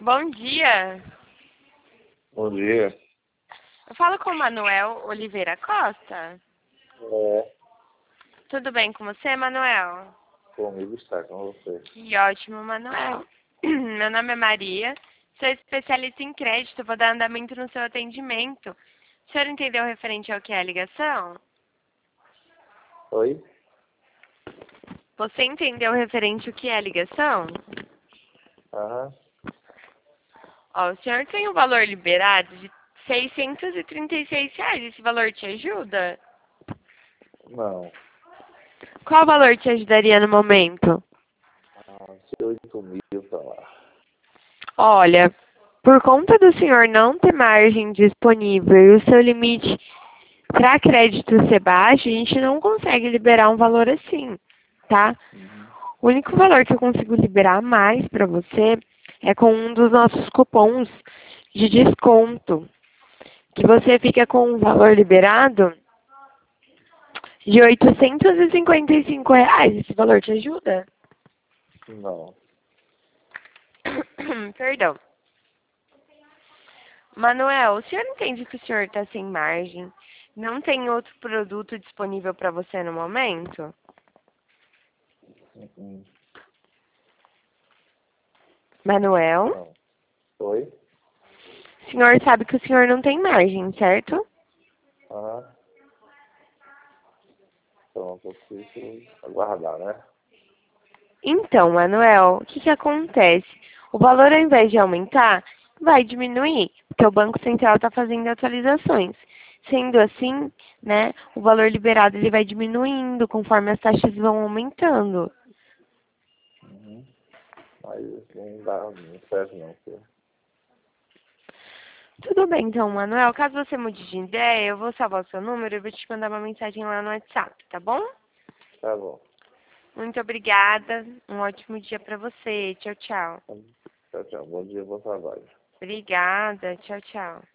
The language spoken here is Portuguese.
Bom dia. Bom dia. Eu falo com o Manuel Oliveira Costa. É, Tudo bem com você, Manuel? comigo está com você. Que ótimo, Manuel. Meu nome é Maria, sou especialista em crédito, vou dar andamento no seu atendimento. O senhor entendeu referente ao que é a ligação? Oi? Você entendeu referente ao que é a ligação? Aham. Ó, o senhor tem um valor liberado de R$ 636. Esse valor te ajuda? Não. Qual valor te ajudaria no momento? Se 8.000 pra lá. Olha, por conta do senhor não ter margem disponível e o seu limite para crédito ser baixo, a gente não consegue liberar um valor assim, tá? Uhum. O único valor que eu consigo liberar mais para você é com um dos nossos cupons de desconto, que você fica com um valor liberado de R$ 855. Esse valor te ajuda? Não. Perdão. Manuel, o senhor entende que o senhor está sem margem? Não tem outro produto disponível para você no momento? Uhum. Manuel, Não. Oi? o senhor sabe que o senhor não tem margem, certo? Aham. Então, eu preciso aguardar, né? Então, Manuel, o que que acontece? O valor, ao invés de aumentar, vai diminuir, porque o Banco Central está fazendo atualizações. Sendo assim, né, o valor liberado ele vai diminuindo conforme as taxas vão aumentando. Uhum. Mas não dá, não serve não, filho. Tudo bem, então, Manuel. Caso você mude de ideia, eu vou salvar o seu número e vou te mandar uma mensagem lá no WhatsApp, tá bom? Tá bom. Muito obrigada. Um ótimo dia para você. Tchau, tchau. Tchau, tchau. Bom dia, bom trabalho. Obrigada. Tchau, tchau.